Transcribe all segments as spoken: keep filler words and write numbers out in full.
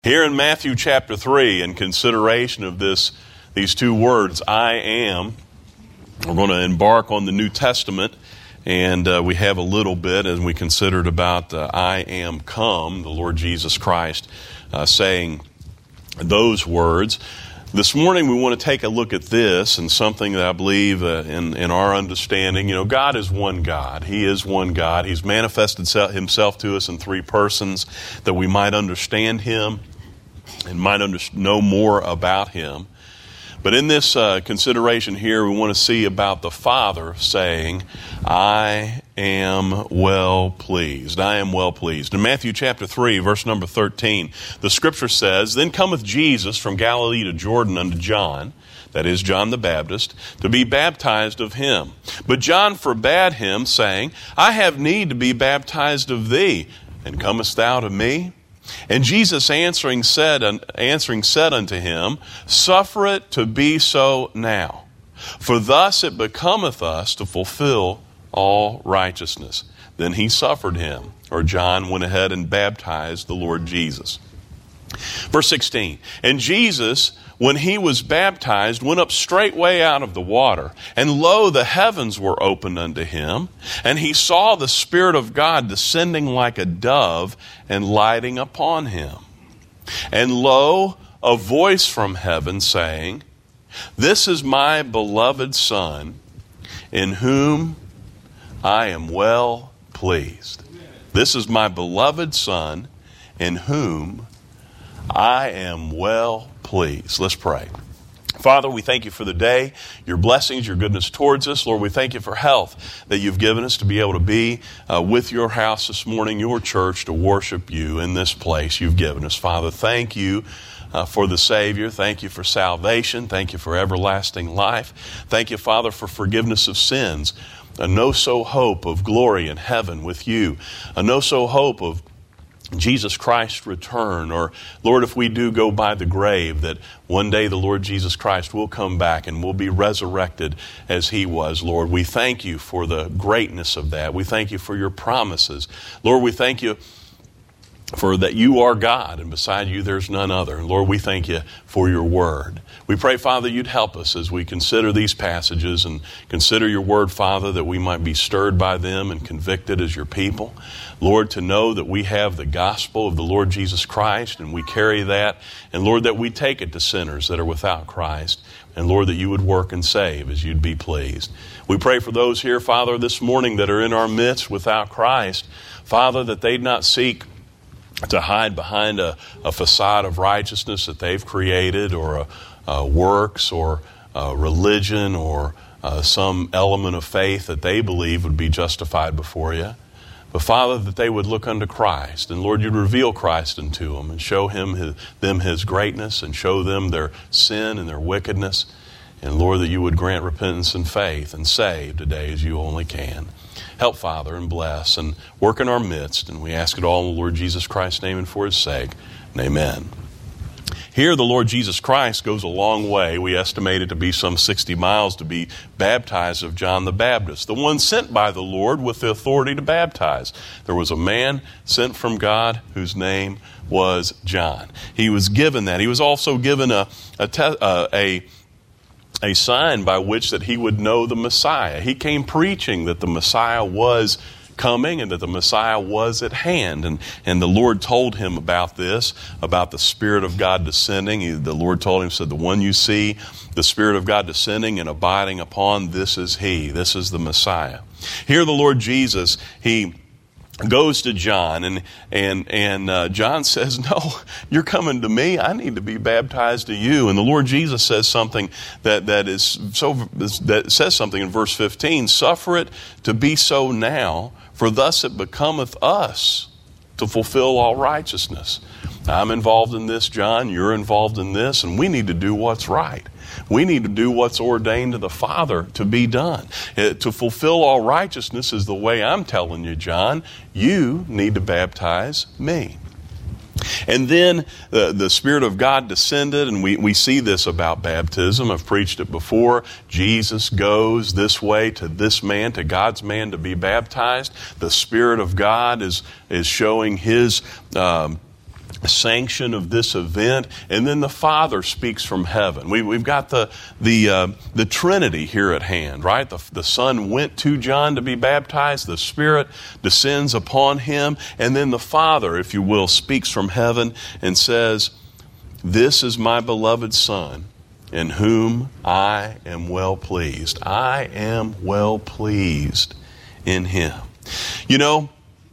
Here in Matthew chapter three, in consideration of this, these two words, I am, we're going to embark on the New Testament, and uh, we have a little bit as we considered about uh, I am come, the Lord Jesus Christ uh, saying those words. This morning we want to take a look at this and something that I believe uh, in, in our understanding. You know, God is one God. He is one God. He's manifested himself to us in three persons that we might understand Him and might under, know more about Him. But in this uh, consideration here, we want to see about the Father saying, I am well pleased. I am well pleased. In Matthew chapter three, verse number thirteen, the Scripture says, Then cometh Jesus from Galilee to Jordan unto John, that is John the Baptist, to be baptized of him. But John forbade him, saying, I have need to be baptized of thee, and comest thou to me? And Jesus answering said, answering said unto him, Suffer it to be so now, for thus it becometh us to fulfill all righteousness. Then he suffered him, or John went ahead and baptized the Lord Jesus. Verse sixteen, And Jesus, when he was baptized, went up straightway out of the water. And lo, the heavens were opened unto him. And he saw the Spirit of God descending like a dove and lighting upon him. And lo, a voice from heaven saying, This is my beloved Son, in whom I am well pleased. This is my beloved Son, in whom I am well pleased. Let's pray. Father, we thank you for the day, your blessings, your goodness towards us. Lord, we thank you for health that you've given us to be able to be uh, with your house this morning, your church, to worship you in this place you've given us. Father, thank you uh, for the Savior. Thank you for salvation. Thank you for everlasting life. Thank you, Father, for forgiveness of sins. A no-so hope of glory in heaven with you. A no-so hope of Jesus Christ's return, or Lord, if we do go by the grave, that one day the Lord Jesus Christ will come back and will be resurrected as He was, Lord. We thank you for the greatness of that. We thank you for your promises. Lord, we thank you for that you are God, and beside you there's none other. And Lord, we thank you for your word. We pray, Father, you'd help us as we consider these passages and consider your word, Father, that we might be stirred by them and convicted as your people. Lord, to know that we have the gospel of the Lord Jesus Christ and we carry that. And Lord, that we take it to sinners that are without Christ. And Lord, that you would work and save as you'd be pleased. We pray for those here, Father, this morning that are in our midst without Christ. Father, that they'd not seek to hide behind a, a facade of righteousness that they've created, or a, a works, or a religion, or uh, some element of faith that they believe would be justified before you. But Father, that they would look unto Christ, and Lord, you'd reveal Christ unto them and show him his, them His greatness and show them their sin and their wickedness. And Lord, that you would grant repentance and faith and save today as you only can. Help, Father, and bless and work in our midst. And we ask it all in the Lord Jesus Christ's name and for His sake. And amen. Here, the Lord Jesus Christ goes a long way. We estimate it to be some sixty miles to be baptized of John the Baptist, the one sent by the Lord with the authority to baptize. There was a man sent from God whose name was John. He was given that. He was also given a a, te- uh, a a sign by which that he would know the Messiah. He came preaching that the Messiah was coming and that the Messiah was at hand. And, and the Lord told him about this, about the Spirit of God descending. He, the Lord told him, said, the one you see, the Spirit of God descending and abiding upon, this is He. This is the Messiah. Here the Lord Jesus, He goes to John, and and and uh, John says, no, you're coming to me. I need to be baptized to you. And the Lord Jesus says something that that is so that says something in verse fifteen. Suffer it to be so now, for thus it becometh us to fulfill all righteousness. I'm involved in this, John. You're involved in this, and we need to do what's right. We need to do what's ordained to the Father to be done. Uh, to fulfill all righteousness is the way I'm telling you, John. You need to baptize me. And then uh, the Spirit of God descended, and we, we see this about baptism. I've preached it before. Jesus goes this way to this man, to God's man, to be baptized. The Spirit of God is, is showing His um, sanction of this event, and then the Father speaks from heaven. We, we've got the the uh, the Trinity here at hand, right? The, the Son went to John to be baptized, the Spirit descends upon him, and then the Father, if you will, speaks from heaven and says, "This is my beloved Son, in whom I am well pleased." I am well pleased in him. You know,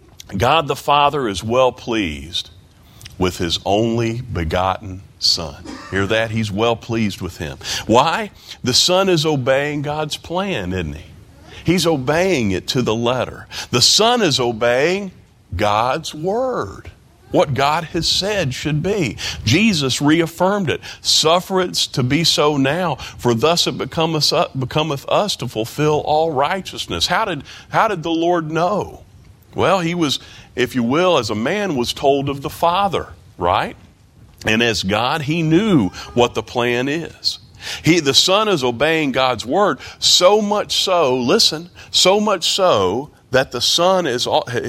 God the Father is well pleased with his only begotten Son. Hear that? He's well pleased with him. Why? The Son is obeying God's plan, isn't he? He's obeying it to the letter. The Son is obeying God's word. What God has said should be. Jesus reaffirmed it. Suffer it to be so now, for thus it becometh, becometh us to fulfill all righteousness. How did, how did the Lord know? Well, he was, if you will, as a man was told of the Father, right? And as God, he knew what the plan is. He, the Son is obeying God's word, so much so, listen, so much so that the Son is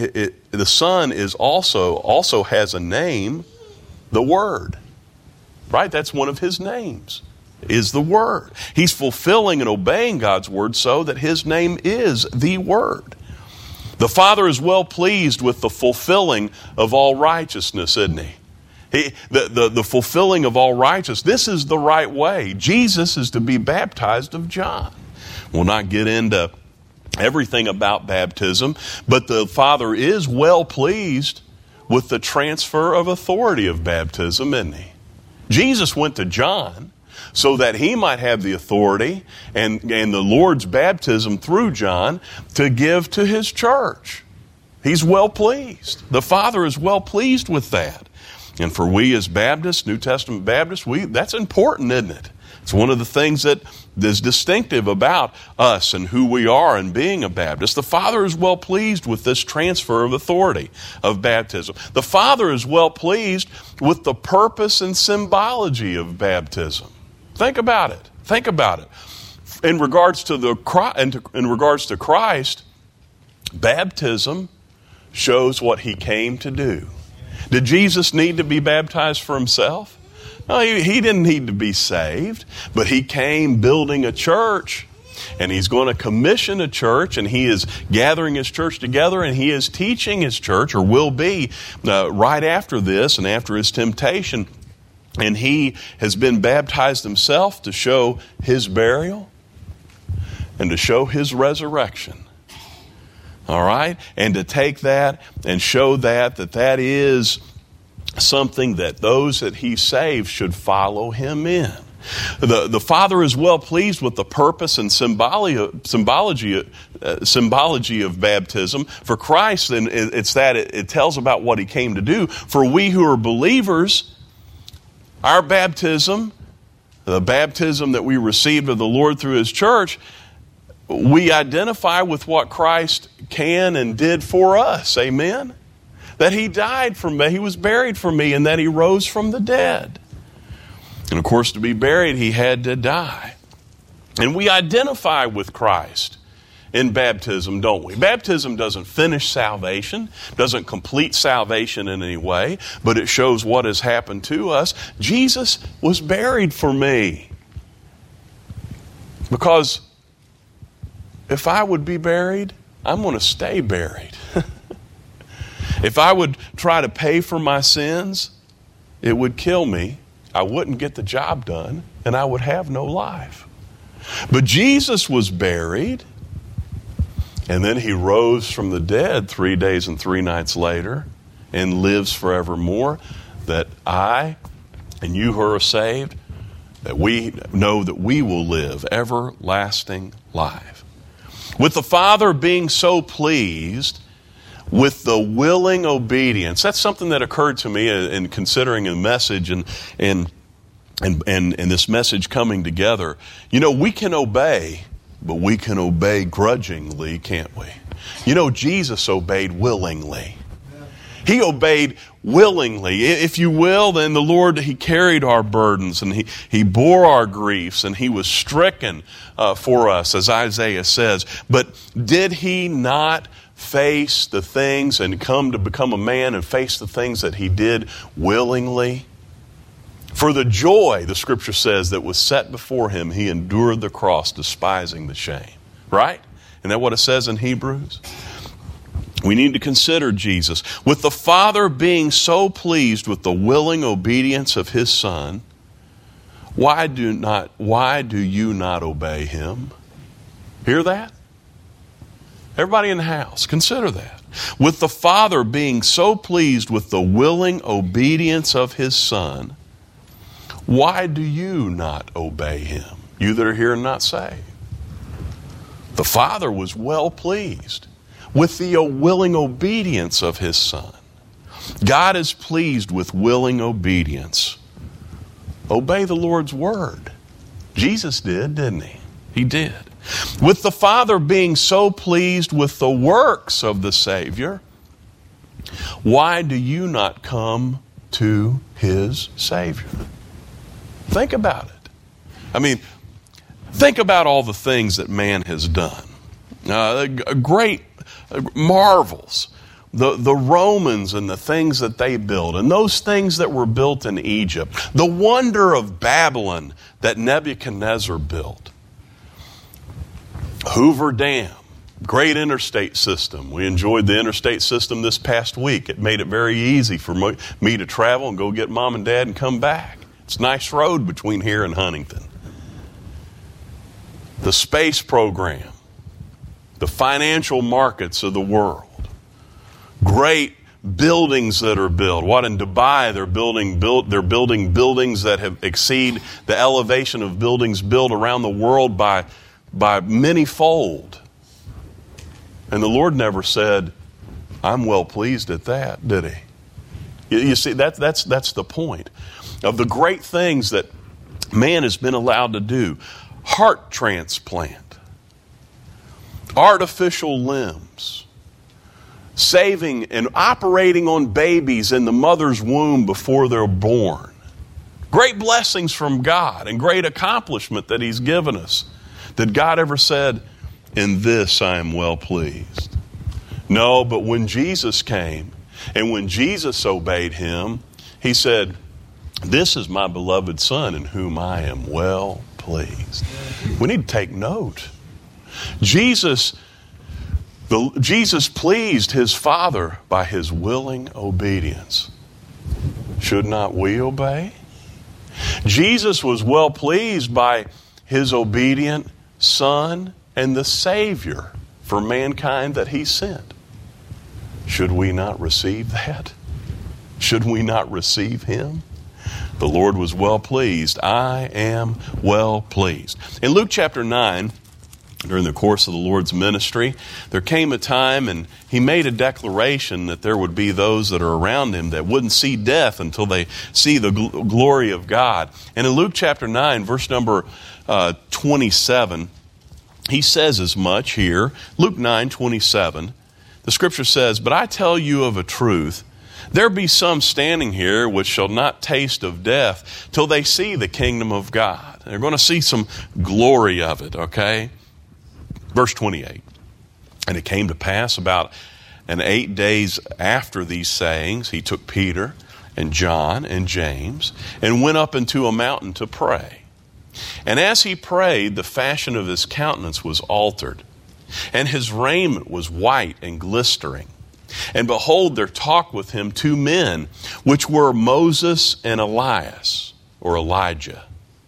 the Son is also also has a name, the Word. Right? That's one of his names, is the Word. He's fulfilling and obeying God's word so that his name is the Word. The Father is well pleased with the fulfilling of all righteousness, isn't he? He, the, the, the fulfilling of all righteousness. This is the right way. Jesus is to be baptized of John. We'll not get into everything about baptism, but the Father is well pleased with the transfer of authority of baptism, isn't he? Jesus went to John so that he might have the authority and, and the Lord's baptism through John to give to his church. He's well pleased. The Father is well pleased with that. And for we as Baptists, New Testament Baptists, we that's important, isn't it? It's one of the things that is distinctive about us and who we are in being a Baptist. The Father is well pleased with this transfer of authority of baptism. The Father is well pleased with the purpose and symbology of baptism. Think about it. Think about it. In regards to the in regards to Christ, baptism shows what he came to do. Did Jesus need to be baptized for himself? No, he, he didn't need to be saved, but he came building a church, and he's going to commission a church, and he is gathering his church together, and he is teaching his church, or will be, uh, right after this and after his temptation. And he has been baptized himself to show his burial and to show his resurrection. All right? And to take that and show that, that that is something that those that he saves should follow him in. The, the Father is well pleased with the purpose and symbology, symbology, uh, symbology of baptism. For Christ, and it's that it, it tells about what he came to do. For we who are believers, our baptism, the baptism that we received of the Lord through his church, we identify with what Christ can and did for us. Amen? That he died for me, he was buried for me, and that he rose from the dead. And of course, to be buried, he had to die. And we identify with Christ in baptism, don't we? Baptism doesn't finish salvation, doesn't complete salvation in any way, but it shows what has happened to us. Jesus was buried for me. Because if I would be buried, I'm going to stay buried. If I would try to pay for my sins, it would kill me. I wouldn't get the job done, and I would have no life. But Jesus was buried, and then he rose from the dead three days and three nights later and lives forevermore, that I and you who are saved, that we know that we will live everlasting life. With the Father being so pleased with the willing obedience. That's something that occurred to me in considering the message and, and, and, and, and this message coming together. You know, we can obey, but we can obey grudgingly, can't we? You know, Jesus obeyed willingly. He obeyed willingly. If you will, then the Lord, he carried our burdens and he, he bore our griefs and he was stricken uh, for us, as Isaiah says. But did he not face the things and come to become a man and face the things that he did willingly? For the joy, the scripture says, that was set before him, he endured the cross, despising the shame. Right? Isn't that what it says in Hebrews? We need to consider Jesus. With the Father being so pleased with the willing obedience of his Son, why do not, why do you not obey him? Hear that? Everybody in the house, consider that. With the Father being so pleased with the willing obedience of his Son, why do you not obey him? You that are here and not saved. The Father was well pleased with the willing obedience of his Son. God is pleased with willing obedience. Obey the Lord's word. Jesus did, didn't he? He did. With the Father being so pleased with the works of the Savior, why do you not come to his Savior? Think about it. I mean, think about all the things that man has done. Uh, great marvels. The, the Romans and the things that they built, and those things that were built in Egypt. The wonder of Babylon that Nebuchadnezzar built. Hoover Dam, great interstate system. We enjoyed the interstate system this past week. It made it very easy for me to travel and go get mom and dad and come back. It's a nice road between here and Huntington. The space program, the financial markets of the world, great buildings that are built. What, in Dubai they're building build, they're building buildings that have exceed the elevation of buildings built around the world by by many-fold. And the Lord never said, I'm well pleased at that, did he? You, you see, that, that's, that's the point of the great things that man has been allowed to do. Heart transplant, artificial limbs, saving and operating on babies in the mother's womb before they're born. Great blessings from God and great accomplishment that he's given us. Did God ever said, in this I am well pleased? No, but when Jesus came and when Jesus obeyed him, he said, this is my beloved Son in whom I am well pleased. We need to take note. Jesus, the, Jesus pleased his Father by his willing obedience. Should not we obey? Jesus was well pleased by his obedient Son and the Savior for mankind that he sent. Should we not receive that? Should we not receive him? The Lord was well pleased. I am well pleased. In Luke chapter nine, during the course of the Lord's ministry, there came a time and he made a declaration that there would be those that are around him that wouldn't see death until they see the gl- glory of God. And in Luke chapter nine, verse number uh, twenty-seven, he says as much here. Luke nine twenty-seven, the scripture says, but I tell you of a truth, there be some standing here which shall not taste of death till they see the kingdom of God. They're going to see some glory of it, okay? Verse twenty-eight, and it came to pass about an eight days after these sayings, he took Peter and John and James and went up into a mountain to pray. And as he prayed, the fashion of his countenance was altered, and his raiment was white and glistering. And behold, there talked with him two men, which were Moses and Elias, or Elijah,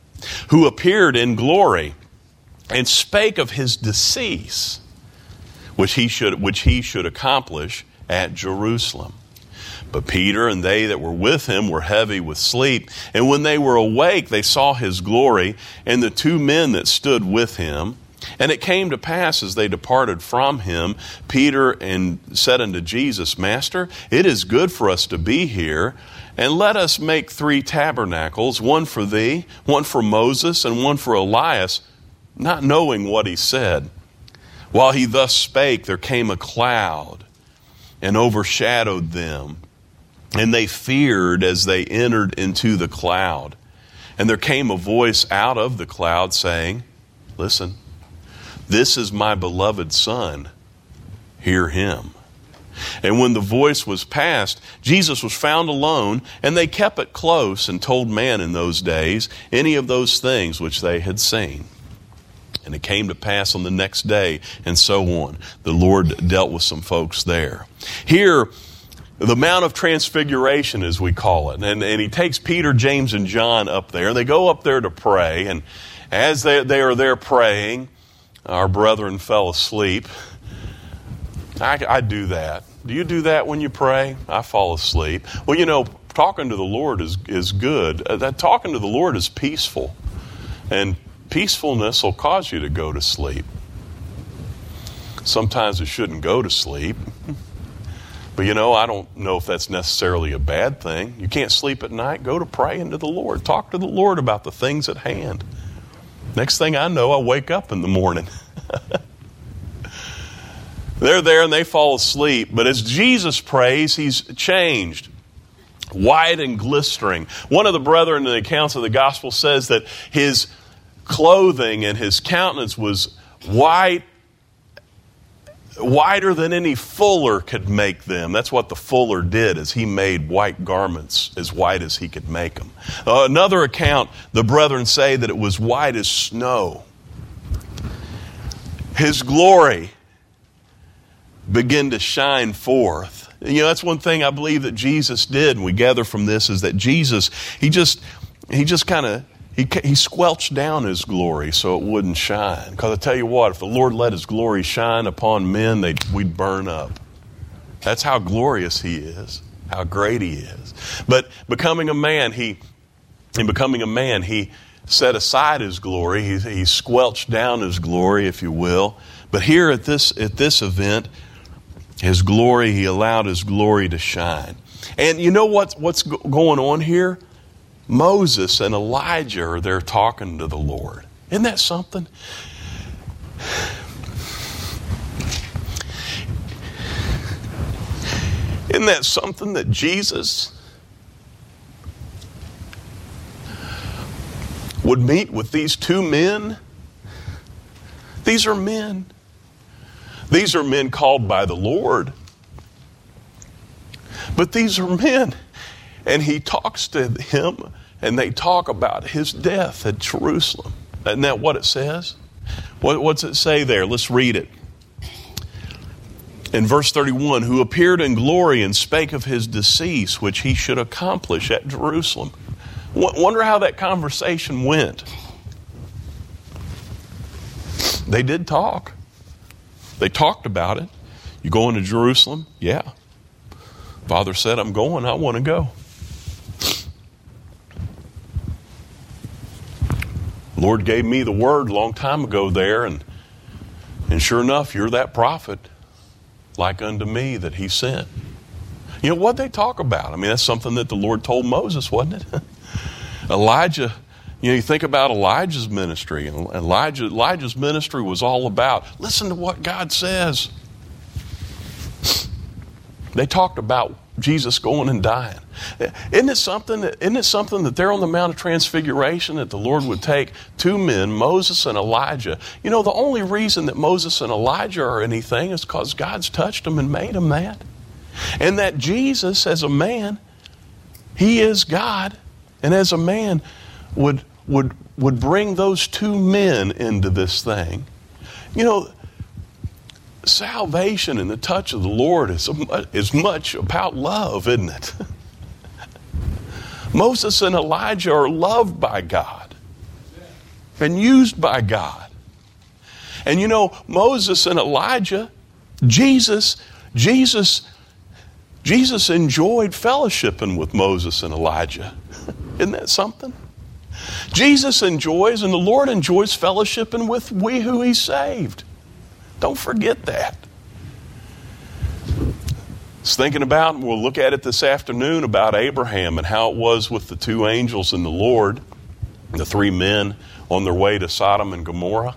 who appeared in glory and spake of his decease, which he should, which he should accomplish at Jerusalem. But Peter and they that were with him were heavy with sleep. And when they were awake, they saw his glory and the two men that stood with him. And it came to pass as they departed from him, Peter and said unto Jesus, Master, it is good for us to be here. And let us make three tabernacles, one for thee, one for Moses, and one for Elias, not knowing what he said. While he thus spake, there came a cloud and overshadowed them. And they feared as they entered into the cloud. And there came a voice out of the cloud saying, listen, this is my beloved Son, hear him. And when the voice was past, Jesus was found alone, and they kept it close and told man in those days any of those things which they had seen. And it came to pass on the next day, and so on. The Lord dealt with some folks there. Here, the Mount of Transfiguration, as we call it. And, and he takes Peter, James, and John up there. They go up there to pray. And as they, they are there praying, our brethren fell asleep. I, I do that. Do you do that when you pray? I fall asleep. Well, you know, talking to the Lord is, is good. Uh, that talking to the Lord is peaceful. And peacefulness will cause you to go to sleep. Sometimes it shouldn't go to sleep. But you know, I don't know if that's necessarily a bad thing. You can't sleep at night, go to pray into the Lord. Talk to the Lord about the things at hand. Next thing I know, I wake up in the morning. They're there and they fall asleep. But as Jesus prays, he's changed. White and glistering. One of the brethren in the accounts of the gospel says that his clothing and his countenance was white, whiter than any fuller could make them. That's what the fuller did, is he made white garments as white as he could make them. Uh, another account, the brethren say that it was white as snow. His glory began to shine forth. You know, that's one thing I believe that Jesus did, and we gather from this, is that Jesus, he just, he just kind of, He, he squelched down his glory so it wouldn't shine. Because I tell you what, if the Lord let his glory shine upon men, they'd, we'd burn up. That's how glorious he is, how great he is. But becoming a man, he, in becoming a man, he set aside his glory. He, he squelched down his glory, if you will. But here at this, at this event, his glory, he allowed his glory to shine. And you know what, what's going on here? Moses and Elijah are there talking to the Lord. Isn't that something? Isn't that something that Jesus would meet with these two men? These are men. These are men called by the Lord. But these are men. And he talks to him, and they talk about his death at Jerusalem. Isn't that what it says? What, what's it say there? Let's read it. In verse thirty-one, who appeared in glory and spake of his decease, which he should accomplish at Jerusalem. Wonder how that conversation went. They did talk. They talked about it. You going to Jerusalem? Yeah. Father said, I'm going. I want to go. Lord gave me the word a long time ago there, and, and sure enough, you're that prophet like unto me that he sent. You know, what they talk about? I mean, that's something that the Lord told Moses, wasn't it? Elijah, you know, you think about Elijah's ministry, and Elijah, Elijah's ministry was all about, listen to what God says. They talked about Jesus going and dying. Isn't it something that, isn't it something that they're on the Mount of Transfiguration, that the Lord would take two men, Moses and Elijah? You know, the only reason that Moses and Elijah are anything is because God's touched them and made them that. And that Jesus, as a man, he is God, and as a man would would would bring those two men into this thing. You know, salvation and the touch of the Lord is, is much about love, isn't it? Moses and Elijah are loved by God and used by God. And you know, Moses and Elijah, Jesus, Jesus, Jesus enjoyed fellowshipping with Moses and Elijah. Isn't that something? Jesus enjoys, and the Lord enjoys fellowshipping with we who he saved. Don't forget that. I was thinking about, and we'll look at it this afternoon, about Abraham and how it was with the two angels and the Lord, the three men on their way to Sodom and Gomorrah.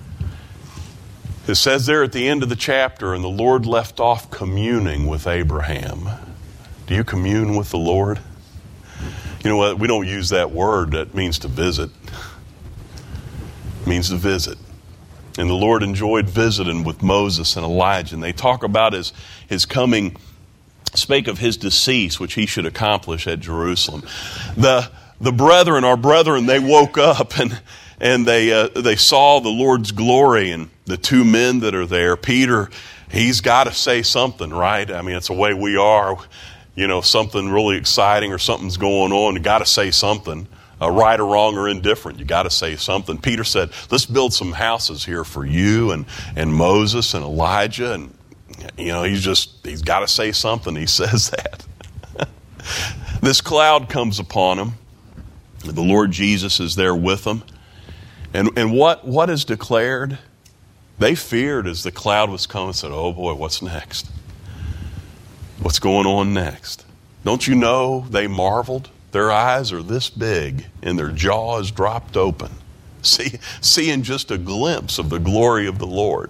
It says there at the end of the chapter, and the Lord left off communing with Abraham. Do you commune with the Lord? You know what? We don't use that word. That means to visit. It means to visit. And the Lord enjoyed visiting with Moses and Elijah. And they talk about his, his coming, spake of his decease, which he should accomplish at Jerusalem. The, the brethren, our brethren, they woke up and, and they, uh, they saw the Lord's glory, and the two men that are there. Peter, he's got to say something, right? I mean, it's the way we are. You know, something really exciting or something's going on, you got to say something. Uh, right or wrong or indifferent, you got to say something. Peter said, let's build some houses here for you and, and Moses and Elijah. And, you know, he's just, he's got to say something. He says that. This cloud comes upon him. The Lord Jesus is there with them. And, and what, what is declared? They feared as the cloud was coming and said, oh boy, what's next? What's going on next? Don't you know they marveled? Their eyes are this big and their jaws dropped open, see, seeing just a glimpse of the glory of the Lord.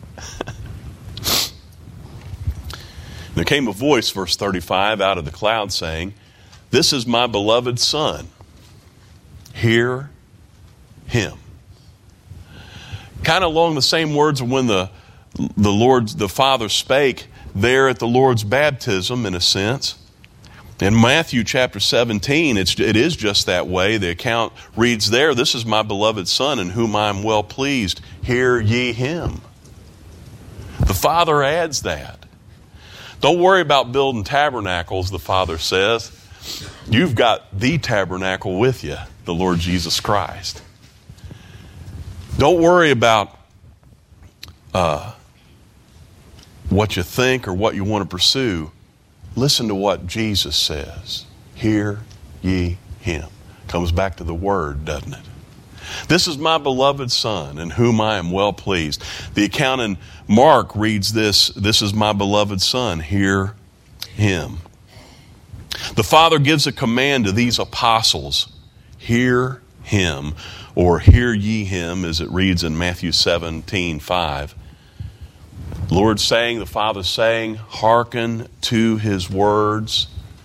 There came a voice, verse thirty-five, out of the cloud saying, this is my beloved Son. Hear him. Kind of along the same words of when the, the Lord, the Father spake there at the Lord's baptism, in a sense. In Matthew chapter seventeen, it's, it is just that way. The account reads there, this is my beloved Son in whom I am well pleased. Hear ye him. The Father adds that. Don't worry about building tabernacles, the Father says. You've got the tabernacle with you, the Lord Jesus Christ. Don't worry about uh, what you think or what you want to pursue. Listen to what Jesus says. Hear ye him. Comes back to the word, doesn't it? This is my beloved Son, in whom I am well pleased. The account in Mark reads this, this is my beloved Son, hear him. The Father gives a command to these apostles, hear him, or hear ye him, as it reads in Matthew seventeen five. The Lord saying, the Father saying, hearken to his words.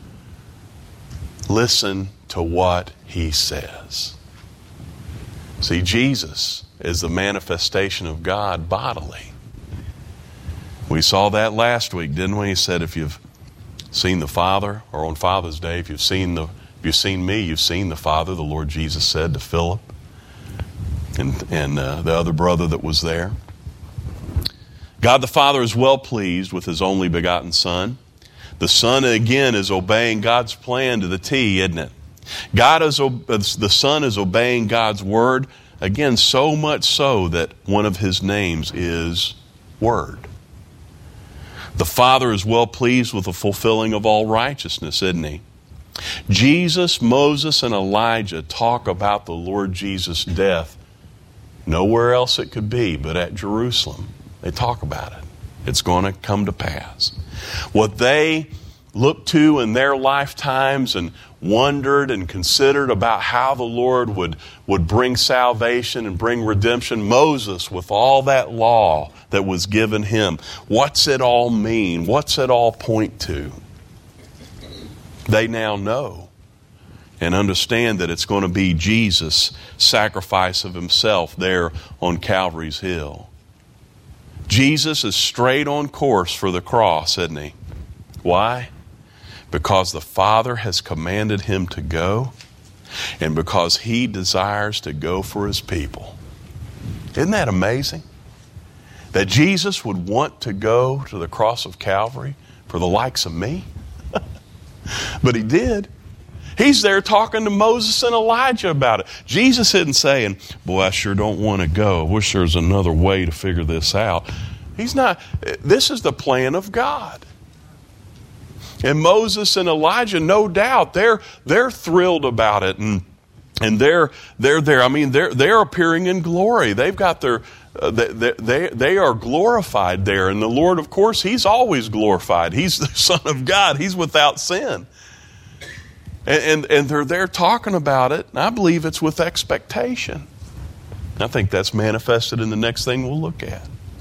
Listen to what he says. See, Jesus is the manifestation of God bodily. We saw that last week, didn't we? He said, if you've seen the Father, or on Father's Day, if you've seen the, if you've seen me, you've seen the Father, the Lord Jesus said to Philip and, and uh, the other brother that was there. God the Father is well pleased with his only begotten Son. The Son, again, is obeying God's plan to the T, isn't it? God is, the Son is obeying God's word, again, so much so that one of his names is Word. The Father is well pleased with the fulfilling of all righteousness, isn't he? Jesus, Moses, and Elijah talk about the Lord Jesus' death. Nowhere else it could be but at Jerusalem. They talk about it. It's going to come to pass. What they looked to in their lifetimes and wondered and considered about how the Lord would, would bring salvation and bring redemption. Moses, with all that law that was given him, what's it all mean? What's it all point to? They now know and understand that it's going to be Jesus' sacrifice of himself there on Calvary's Hill. Jesus is straight on course for the cross, isn't he? Why? Because the Father has commanded him to go, and because he desires to go for his people. Isn't that amazing? That Jesus would want to go to the cross of Calvary for the likes of me? But he did. He's there talking to Moses and Elijah about it. Jesus isn't saying, boy, I sure don't want to go. I wish there was another way to figure this out. He's not. This is the plan of God. And Moses and Elijah, no doubt, they're they're thrilled about it, and and they're they're there. I mean, they're they're appearing in glory. They've got their uh, they, they they are glorified there, and the Lord, of course, He's always glorified. He's the Son of God. He's without sin. And, and, and they're there talking about it, and I believe it's with expectation. I think that's manifested in the next thing we'll look at.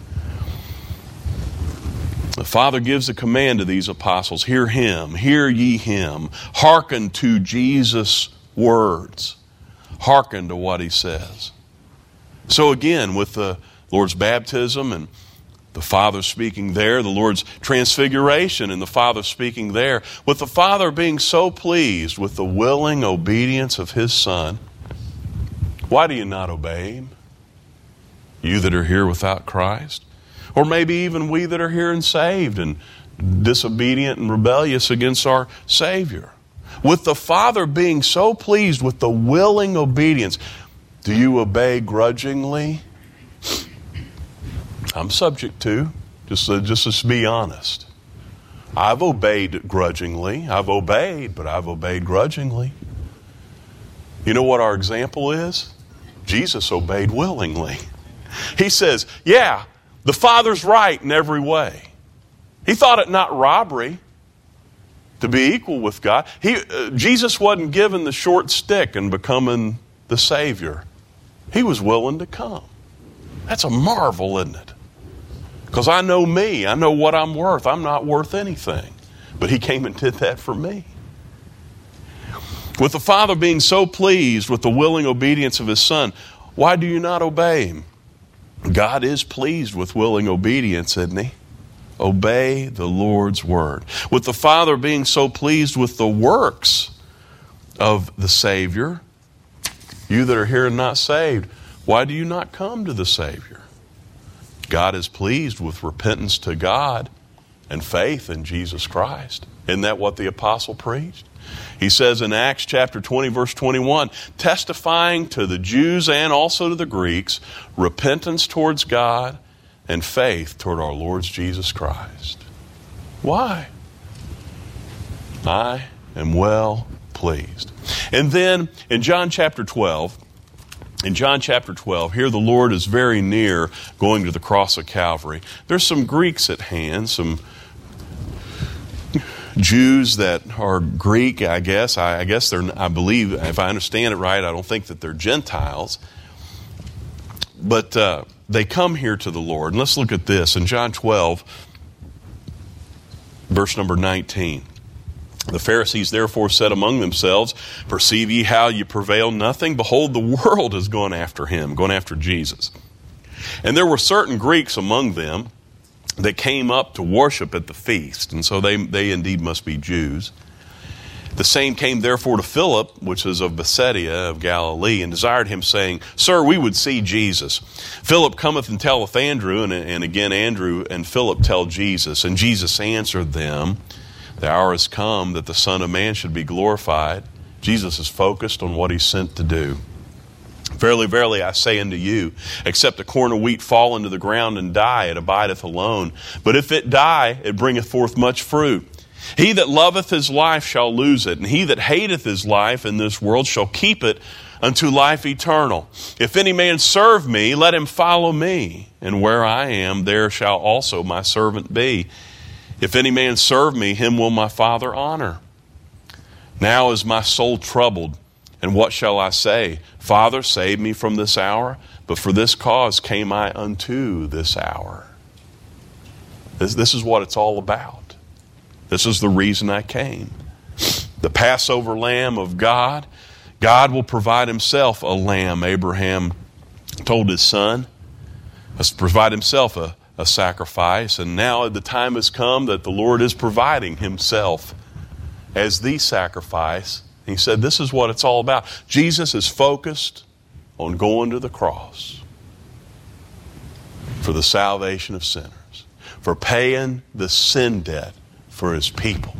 The Father gives a command to these apostles, hear him, hear ye him, hearken to Jesus' words, hearken to what he says. So again, with the, Lord's baptism and the Father speaking there, the Lord's transfiguration and the Father speaking there, with the Father being so pleased with the willing obedience of His Son, why do you not obey Him? You that are here without Christ? Or maybe even we that are here and saved and disobedient and rebellious against our Savior. With the Father being so pleased with the willing obedience, do you obey grudgingly? I'm subject to, just, uh, just to be honest. I've obeyed grudgingly. I've obeyed, but I've obeyed grudgingly. You know what our example is? Jesus obeyed willingly. He says, yeah, the Father's right in every way. He thought it not robbery to be equal with God. He, uh, Jesus wasn't given the short stick in becoming the Savior. He was willing to come. That's a marvel, isn't it? Because I know me. I know what I'm worth. I'm not worth anything. But He came and did that for me. With the Father being so pleased with the willing obedience of His Son, why do you not obey Him? God is pleased with willing obedience, isn't He? Obey the Lord's word. With the Father being so pleased with the works of the Savior, you that are here and not saved, why do you not come to the Savior? God is pleased with repentance to God and faith in Jesus Christ. Isn't that what the apostle preached? He says in Acts chapter twenty, verse twenty-one, testifying to the Jews and also to the Greeks, repentance towards God and faith toward our Lord Jesus Christ. Why? I am well pleased. And then in John chapter twelve, in John chapter twelve, here the Lord is very near going to the cross of Calvary. There's some Greeks at hand, some Jews that are Greek, I guess. I, I guess they're, I believe, if I understand it right, I don't think that they're Gentiles. But uh, they come here to the Lord. And let's look at this. In John twelve, verse number nineteen. The Pharisees therefore said among themselves, perceive ye how ye prevail nothing? Behold, the world is going after Him, going after Jesus. And there were certain Greeks among them that came up to worship at the feast. And so they, they indeed must be Jews. The same came therefore to Philip, which is of Bethsaida of Galilee, and desired him, saying, Sir, we would see Jesus. Philip cometh and telleth Andrew, and, and again Andrew and Philip tell Jesus. And Jesus answered them, the hour is come that the Son of Man should be glorified. Jesus is focused on what He's sent to do. Verily, verily, I say unto you, except a corn of wheat fall into the ground and die, it abideth alone. But if it die, it bringeth forth much fruit. He that loveth his life shall lose it, and he that hateth his life in this world shall keep it unto life eternal. If any man serve me, let him follow me, and where I am, there shall also my servant be. If any man serve me, him will my Father honor. Now is my soul troubled, and what shall I say? Father, save me from this hour. But for this cause came I unto this hour. This, this is what it's all about. This is the reason I came. The Passover lamb of God. God will provide Himself a lamb. Abraham told his son, must provide himself a, a sacrifice. And now the time has come that the Lord is providing Himself as the sacrifice. He said, this is what it's all about. Jesus is focused on going to the cross for the salvation of sinners, for paying the sin debt for His people.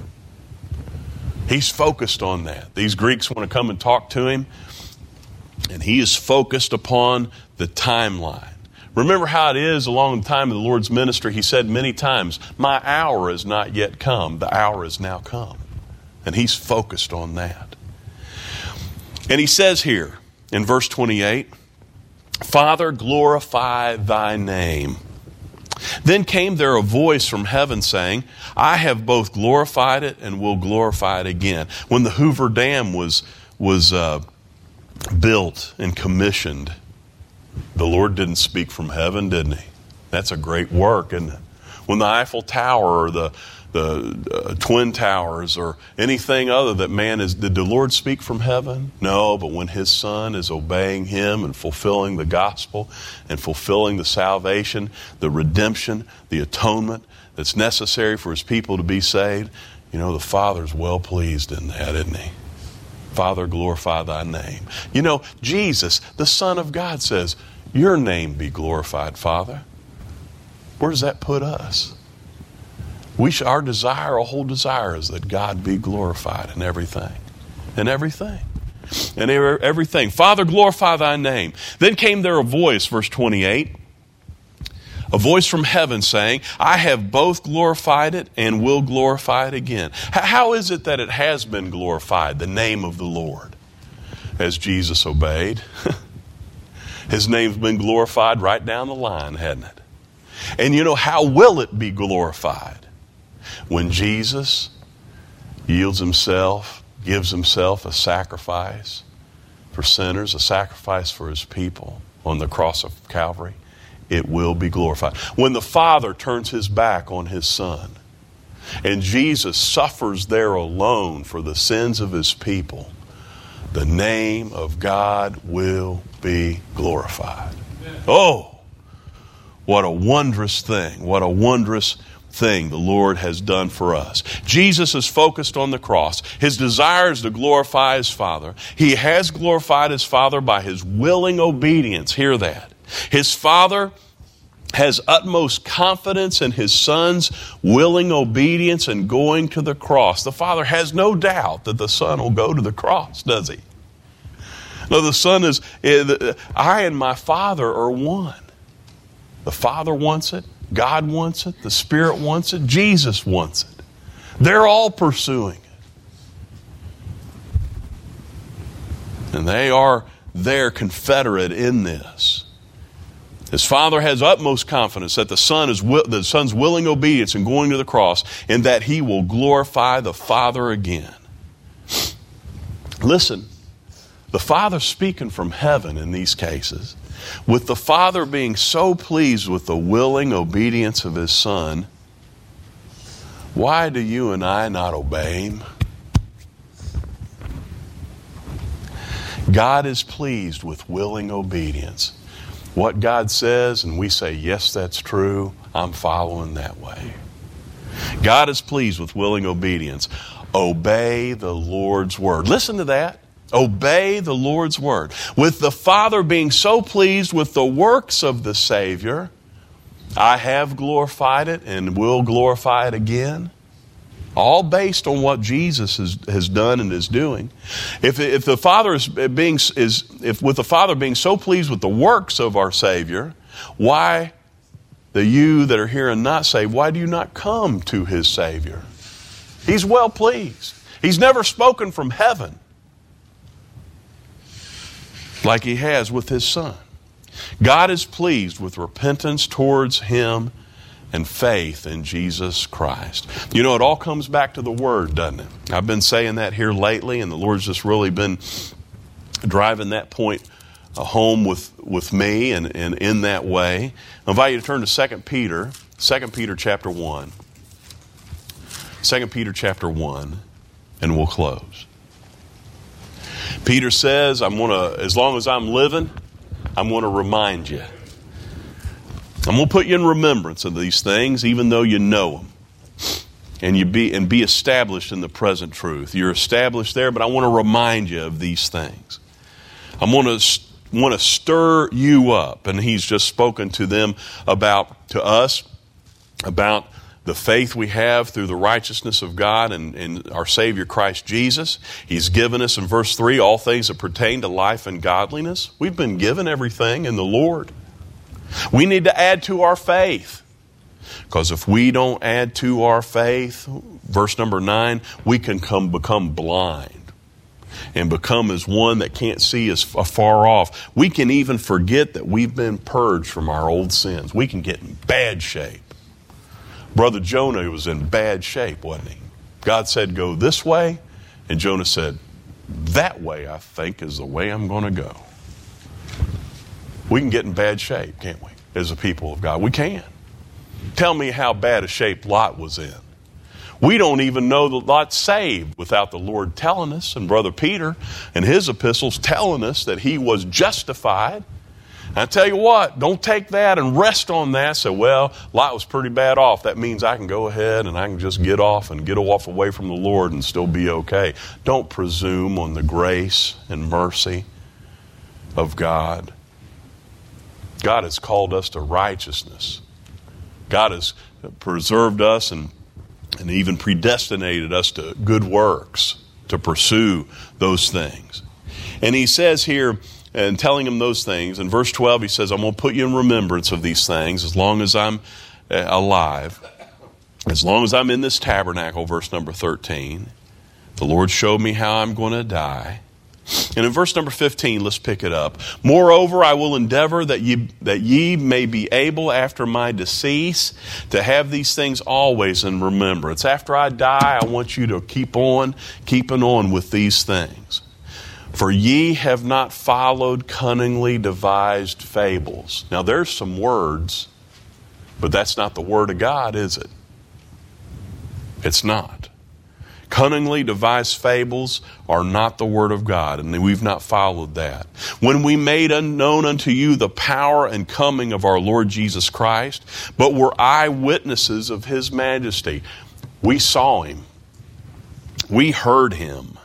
He's focused on that. These Greeks want to come and talk to Him, and He is focused upon the timeline. Remember how it is along the time of the Lord's ministry. He said many times, my hour is not yet come. The hour is now come. And He's focused on that. And He says here in verse twenty-eight, Father, glorify Thy name. Then came there a voice from heaven saying, I have both glorified it and will glorify it again. When the Hoover Dam was, was uh, built and commissioned, the Lord didn't speak from heaven, didn't He? That's a great work, isn't it? When the Eiffel Tower or the the uh, Twin Towers or anything other that man is. Did the Lord speak from heaven? No, but when his Son is obeying him and fulfilling the gospel and fulfilling the salvation, the redemption, the atonement that's necessary for his people to be saved, you know, the Father's well pleased in that, isn't he? Father, glorify thy name. You know, Jesus, the Son of God, says, your name be glorified, Father. Where does that put us? We should, our desire, our whole desire is that God be glorified in everything. In everything. In everything. Father, glorify thy name. Then came there a voice, verse twenty-eight, a voice from heaven saying, I have both glorified it and will glorify it again. How is it that it has been glorified, the name of the Lord, as Jesus obeyed? His name's been glorified right down the line, hasn't it? And you know, how will it be glorified? When Jesus yields himself, gives himself a sacrifice for sinners, a sacrifice for his people on the cross of Calvary, it will be glorified. When the Father turns his back on his Son and Jesus suffers there alone for the sins of his people, the name of God will be glorified. Oh, what a wondrous thing. What a wondrous thing the Lord has done for us. Jesus is focused on the cross. His desire is to glorify his Father. He has glorified his Father by his willing obedience. Hear that. His Father has utmost confidence in his Son's willing obedience and going to the cross. The Father has no doubt that the Son will go to the cross, does he? No, the Son is, I and my Father are one. The Father wants it. God wants it. The Spirit wants it. Jesus wants it. They're all pursuing it. And they are there confederate in this. His Father has utmost confidence that the Son is the Son's willing obedience in going to the cross, and that he will glorify the Father again. Listen, the Father speaking from heaven in these cases, with the Father being so pleased with the willing obedience of his Son, why do you and I not obey him? God is pleased with willing obedience. What God says, and we say, yes, that's true, I'm following that way. God is pleased with willing obedience. Obey the Lord's word. Listen to that. Obey the Lord's word. With the Father being so pleased with the works of the Savior, I have glorified it and will glorify it again. All based on what Jesus has, has done and is doing. If, if the Father is being is if with the Father being so pleased with the works of our Savior, why the you that are here and not saved, why do you not come to his Savior? He's well pleased. He's never spoken from heaven like he has with his Son. God is pleased with repentance towards him and faith in Jesus Christ. You know, it all comes back to the Word, doesn't it? I've been saying that here lately, and the Lord's just really been driving that point home with, with me and, and in that way. I invite you to turn to Second Peter, Second Peter chapter one. Second Peter chapter one, and we'll close. Peter says, I'm gonna, as long as I'm living, I'm going to remind you. I'm going to put you in remembrance of these things, even though you know them. And you be and be established in the present truth. You're established there, but I want to remind you of these things. I'm going to want to stir you up. And he's just spoken to them about, to us, about the faith we have through the righteousness of God and, and our Savior Christ Jesus. He's given us in verse three all things that pertain to life and godliness. We've been given everything in the Lord. We need to add to our faith. Because if we don't add to our faith, verse number nine, we can come become blind and become as one that can't see as far off. We can even forget that we've been purged from our old sins. We can get in bad shape. Brother Jonah was in bad shape, wasn't he? God said, go this way. And Jonah said, that way, I think, is the way I'm going to go. We can get in bad shape, can't we, as a people of God? We can. Tell me how bad a shape Lot was in We don't even know that Lot's saved without the Lord telling us, and Brother Peter in his epistles telling us that he was justified. And I tell you what, don't take that and rest on that. Say, well, Lot was pretty bad off. That means I can go ahead and I can just get off and get off away from the Lord and still be okay. Don't presume on the grace and mercy of God. God has called us to righteousness. God has preserved us and, and even predestinated us to good works, to pursue those things. And he says here, and telling him those things, in verse twelve he says, I'm going to put you in remembrance of these things as long as I'm uh, alive, as long as I'm in this tabernacle, verse number thirteen. The Lord showed me how I'm going to die. And in verse number fifteen, let's pick it up. Moreover, I will endeavor that ye, that ye may be able after my decease to have these things always in remembrance. After I die, I want you to keep on, keeping on with these things. For ye have not followed cunningly devised fables. Now there's some words, but that's not the word of God, is it? It's not. Cunningly devised fables are not the word of God, and we've not followed that. When we made unknown unto you the power and coming of our Lord Jesus Christ, but were eyewitnesses of his majesty. We saw him. We heard him.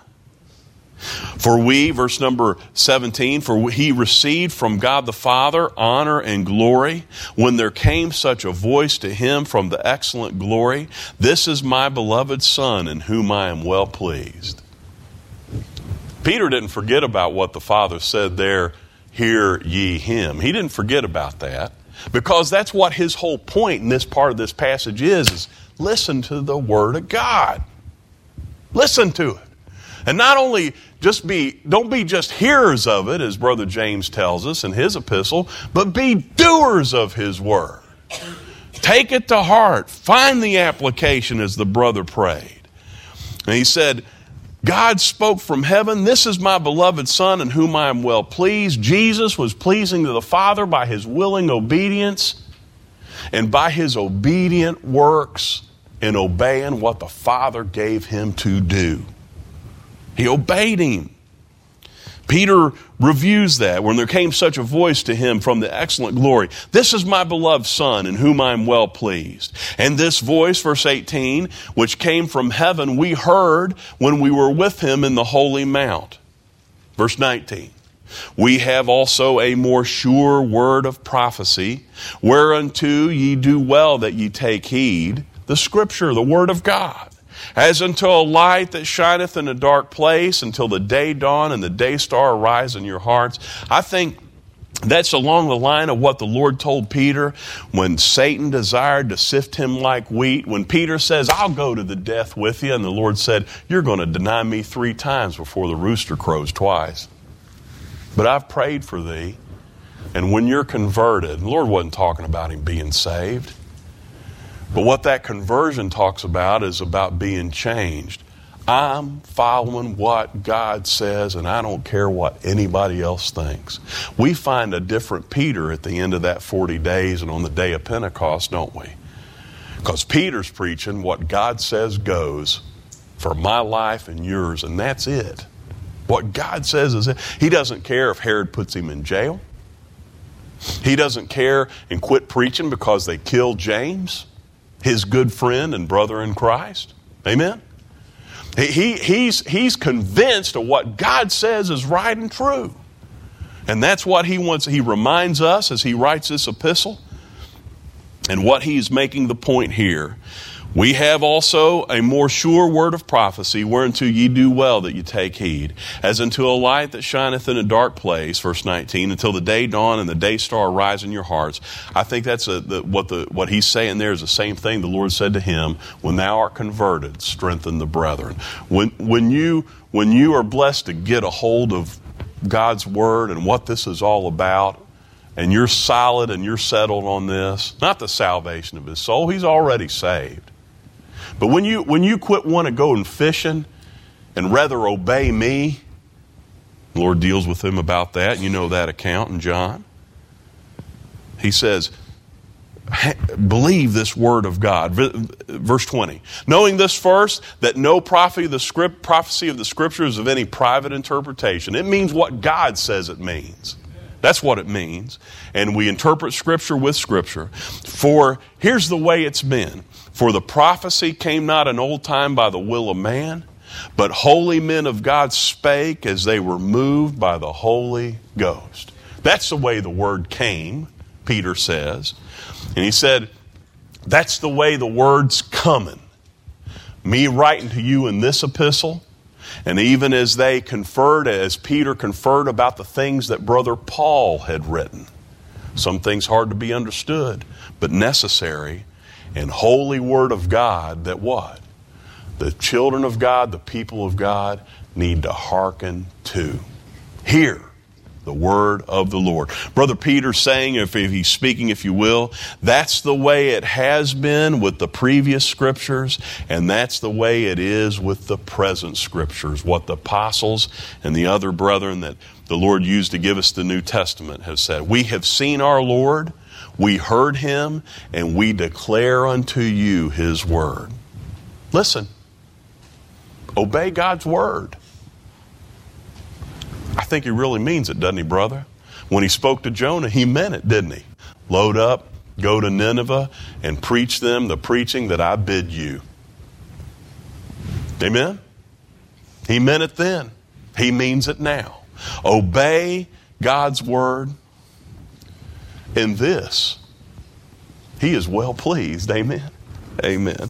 For we, verse number seventeen, for he received from God the Father honor and glory when there came such a voice to him from the excellent glory, this is my beloved Son in whom I am well pleased. Peter didn't forget about what the Father said there, hear ye him. He didn't forget about that, because that's what his whole point in this part of this passage is, is listen to the Word of God. Listen to it. And not only just be, don't be just hearers of it, as Brother James tells us in his epistle, but be doers of his word. Take it to heart. Find the application, as the brother prayed. And he said, God spoke from heaven, this is my beloved Son in whom I am well pleased. Jesus was pleasing to the Father by his willing obedience and by his obedient works in obeying what the Father gave him to do. He obeyed him. Peter reviews that when there came such a voice to him from the excellent glory. This is my beloved Son in whom I am well pleased. And this voice, verse eighteen, which came from heaven, we heard when we were with him in the holy mount. Verse nineteen. We have also a more sure word of prophecy, whereunto ye do well that ye take heed, the Scripture, the Word of God. As unto a light that shineth in a dark place until the day dawn and the day star arise in your hearts. I think that's along the line of what the Lord told Peter when Satan desired to sift him like wheat. When Peter says, I'll go to the death with you. And the Lord said, you're going to deny me three times before the rooster crows twice. But I've prayed for thee. And when you're converted, the Lord wasn't talking about him being saved. But what that conversion talks about is about being changed. I'm following what God says, and I don't care what anybody else thinks. We find a different Peter at the end of that forty days and on the day of Pentecost, don't we? Because Peter's preaching what God says goes for my life and yours, and that's it. What God says is it. He doesn't care if Herod puts him in jail. He doesn't care and quit preaching because they killed James, his good friend and brother in Christ. Amen? He, he, he's, he's convinced of what God says is right and true. And that's what he wants. He reminds us as he writes this epistle. And what he's making the point here. We have also a more sure word of prophecy, whereunto ye do well that ye take heed, as unto a light that shineth in a dark place, verse nineteen, until the day dawn and the day star rise in your hearts. I think that's a, the, what the what he's saying there is the same thing the Lord said to him, when thou art converted, strengthen the brethren. When when you when you are blessed to get a hold of God's word and what this is all about, and you're solid and you're settled on this, not the salvation of his soul, he's already saved. But when you when you quit wanting to go and fishing and rather obey me, the Lord deals with him about that. You know that account in John. He says, believe this word of God. Verse twenty. Knowing this first, that no prophecy of the script, prophecy of the Scriptures is of any private interpretation. It means what God says it means. That's what it means. And we interpret Scripture with Scripture. For here's the way it's been. For the prophecy came not in old time by the will of man, but holy men of God spake as they were moved by the Holy Ghost. That's the way the word came, Peter says. And he said, that's the way the word's coming. Me writing to you in this epistle, and even as they conferred, as Peter conferred about the things that Brother Paul had written. Some things hard to be understood, but necessary, and holy word of God that what? The children of God, the people of God, need to hearken to. Hear the word of the Lord. Brother Peter's saying, if, if he's speaking, if you will, that's the way it has been with the previous Scriptures, and that's the way it is with the present Scriptures. What the apostles and the other brethren that the Lord used to give us the New Testament have said. We have seen our Lord, we heard Him, and we declare unto you His word. Listen, obey God's word. I think he really means it, doesn't he, brother? When he spoke to Jonah, he meant it, didn't he? Load up, go to Nineveh, and preach them the preaching that I bid you. Amen? He meant it then. He means it now. Obey God's word. In this, he is well pleased. Amen? Amen.